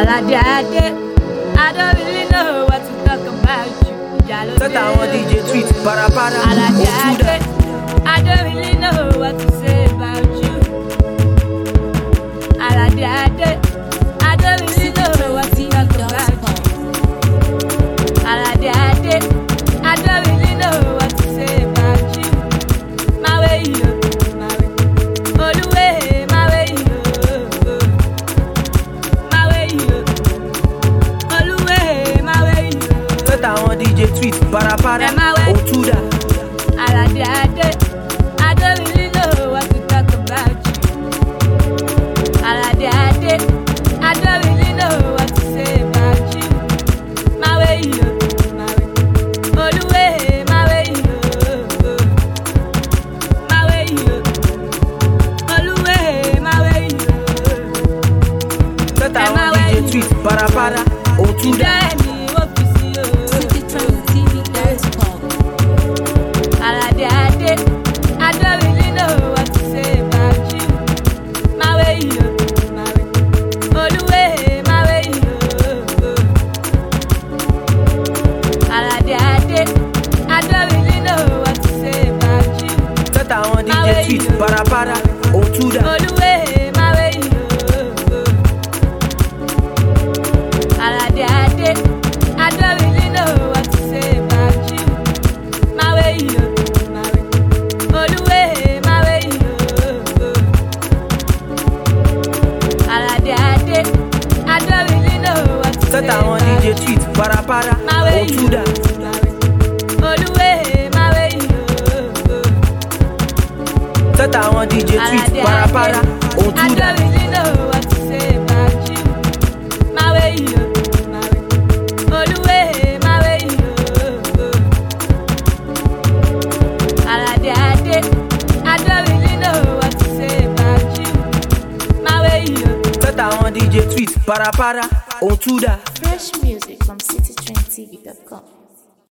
Alade, I don't really know what to talk about you. Set on DJ tweet, para. Alade, I don't really know what to say about you. Alade, I don't really know what to talk about you. Alade, I don't really know what to say about you. My way, my way, all the way, my way, my way, all the way, my way. Set on DJ tweet, para, Otuda. Alade, I don't really know what to talk about you. Alade, I don't really know what to say about you. My way, all the way, my way, my way, all the way, my way. Set on DJ tweet, para, Otuda. I don't really know what to say about you. My way, all the way, my way. Alade, I don't really know what to say about you. Set on DJ tweet, para, Otuda. All the way, my way. Alade, I don't really know what to say about you. My way, my way. All the way, my way. Alade, I don't really know what to say Set on DJ tweet, para, Otuda. All the way, my way. Set on DJ tweet, para, I Otuda. don't really know what to say about you. My way, my way. All the way, my way. Alade, I don't really know what to say about you. My way. Set on DJ tweet, para, Otuda. Fresh music from citytrendtv.com.